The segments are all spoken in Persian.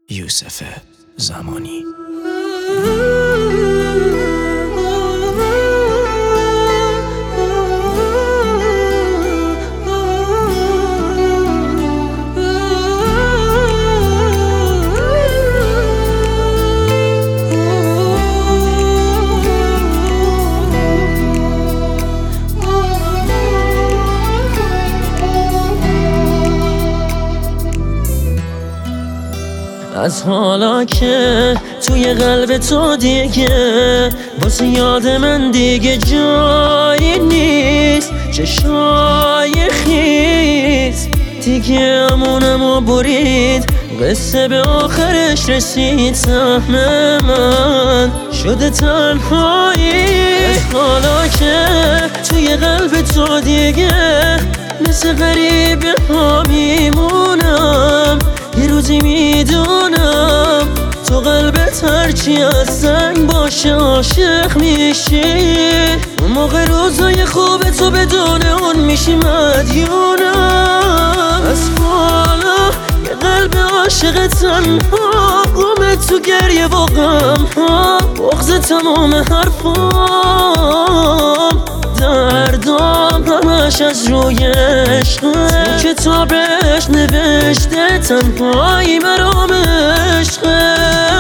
یوسف زمانی. از حالا که توی قلب تو دیگه واسه یاد من دیگه جایی نیست، چشای خیز دیگه امونمو برید، قصه به آخرش رسید، سهم من شده تنهایی. از حالا که توی قلب تو دیگه مثل غریبه ها میمونم، یه روزی میدونم تو قلبت هرچی از سنگ باشه عاشق میشی، اون موقع روزای خوب تو بدون اون میشی مدیونم. از حالا یه قلب عاشق تنها گمه تو گریه و غم ها، بغض تمام حرفام دردام همش از روی عشقه، کتابش نوشته تنهایی مرام عشقه.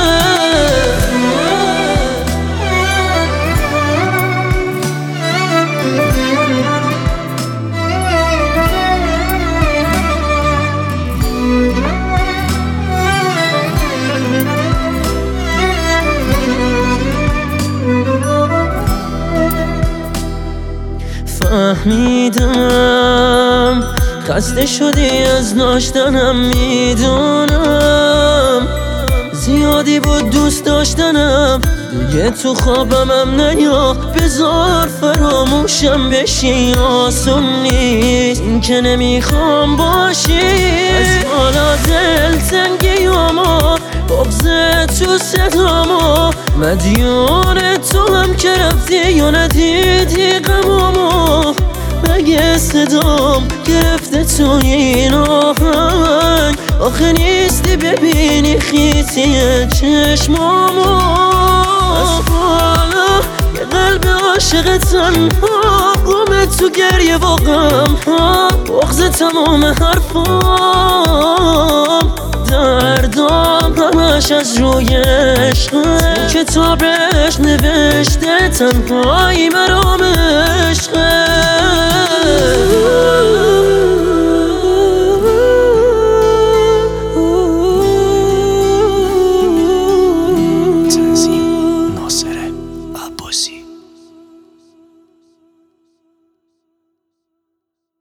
فهمیدم خسته شدی از داشتنم، میدونم زیادی بود دوست داشتنم، دیگه تو خوابمم نیا، بذار فراموشم بشی، آسون نیست این که نمیخوام باشی. از حالا دل تنگیامو بغض تو صدامو، مدیون تو هم که رفتی یا ندیدی غمامو، مگه صدام گرفته تو این آهنگ، آخه نیستی ببینی خیسی چشمامو. از حالا یه قلب عاشق تنها گمه تو گریه و غم ها، بغض تمام حرفام دردام همش از روی عشقه، کتابش نوشته تنهایی مرام عشقه.